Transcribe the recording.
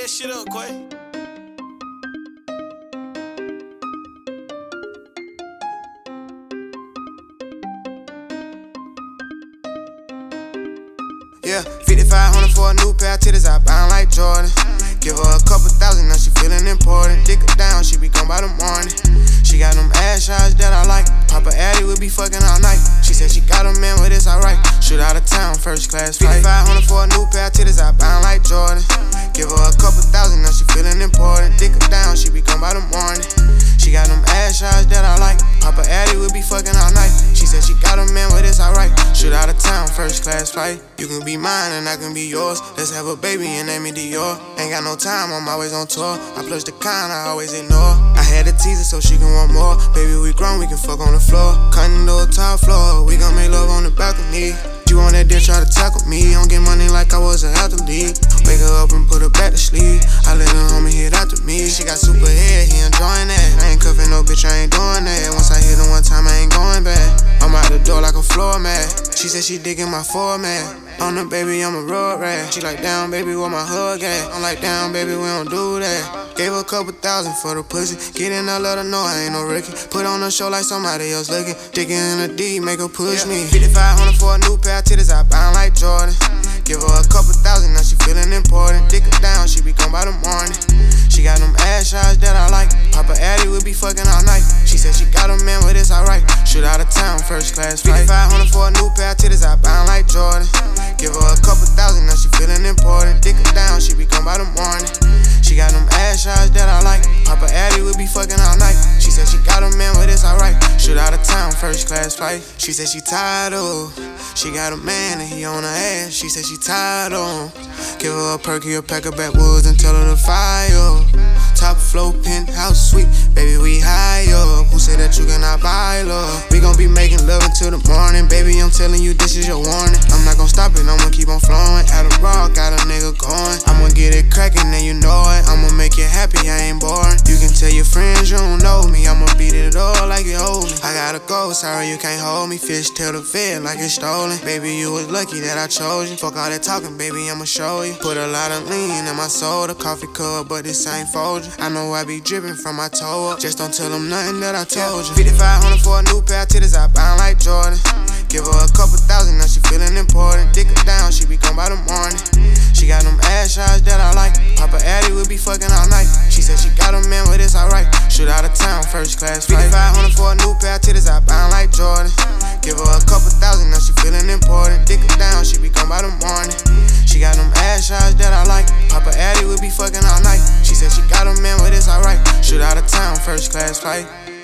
that shit up, Quay. Yeah, 5,500 for a new pair of titties, I bound like Jordan. Give her a couple thousand, now she feeling important. Dick her down, she be gone by the morning. She got them ass shots that I like. Papa Addy will be fucking all night. She said she got a man, but it's alright. Shoot out of town, first class flight. 5,500 for a new pair of titties, I bound like Jordan. Give her a couple thousand, now she feeling important. Dick her down, she be gone by the morning. She got them ass shots that I like. Papa Addy will be fucking all night. She said she got a man, but it's alright. Shoot out of town, first class flight. You can be mine and I can be yours. Let's have a baby and name it Dior. Ain't got no time, I'm always on tour. I plush the kind, I always ignore. I had to tease her so she can want more. Baby, we grown, we can fuck on the floor. Cutting to the top floor, we gon' make love on the balcony. You on that dick, try to tackle me. Don't get money like I was an athlete. Wake her up and put her back to sleep. I let her homie hit after me. She got super head, he enjoying that. I ain't cuffing no bitch, I ain't doing that. Once I hit her one time, I ain't going back. I'm out the door like a floor mat. She said she digging my format. On the baby, I'm a road rat. She like, down, baby, where my hug at? I'm like, down, baby, we don't do that. Gave her a couple thousand for the pussy. Get in, I let her know I ain't no rookie. Put on a show like somebody else looking. Digging in the D, make her push me. 5,500 for a new pair of titties, I bound like Jordan. Give her a couple thousand, now she feeling important. Dick her down, she be gone by the morning. She got them ass shots that I like. Papa Addy will be fucking all night. She said she got a man, but it's alright. Shoot out of town, first class flight. 5,500 for a new pair of titties, I bound like Jordan. Give her a couple thousand, now she feeling important. Dick her down, she be gone by the morning. She got them ass shots that I like. Papa Addy will be fucking all night. She said she got a man, but it's alright. Shoot out of town, first class flight. She said she tired of. She got a man and he on her ass. She said she tired of. Give her a perky, a pack of backwoods and tell her to fire. Top flow, penthouse suite, baby, we high up. Who said that you cannot buy love? We gon' be making love until the morning. Baby, I'm telling you, this is your warning. I'm not gon' stop it, I'ma keep on flowing. At a rock, got a nigga going. I'ma get it crackin', and you know it. I'ma make you happy, I ain't boring. You can tell your friends you don't know me. I'ma beat it all like you hold me. I gotta go, sorry you can't hold me. Fish tail the fed like it's stolen. Baby, you was lucky that I chose you. Fuck all that talking, baby, I'ma show you. Put a lot of lean in my soda. Coffee cup, but this ain't Folgers. I know I be drippin' from my toe up. Just don't tell them nothing that I told you. 5,500 for a new pair of titties, I bound like Jordan. Give her a couple thousand, now she feeling important. Dick her down, she be gone by the morning. She got them ass shots that I like. Papa Addy will be fucking all night. She said she got a man, but it's alright. Shoot out of town, first class flight. 5,500 for a new pair of titties, I bound like Jordan. Give her a couple thousand, now she feeling important. Dick her down, she be gone by the morning. She got them ass shots that I like. Papa Addy will be fucking all night. She said she got a man, but it's alright. Shoot out of town, first class flight.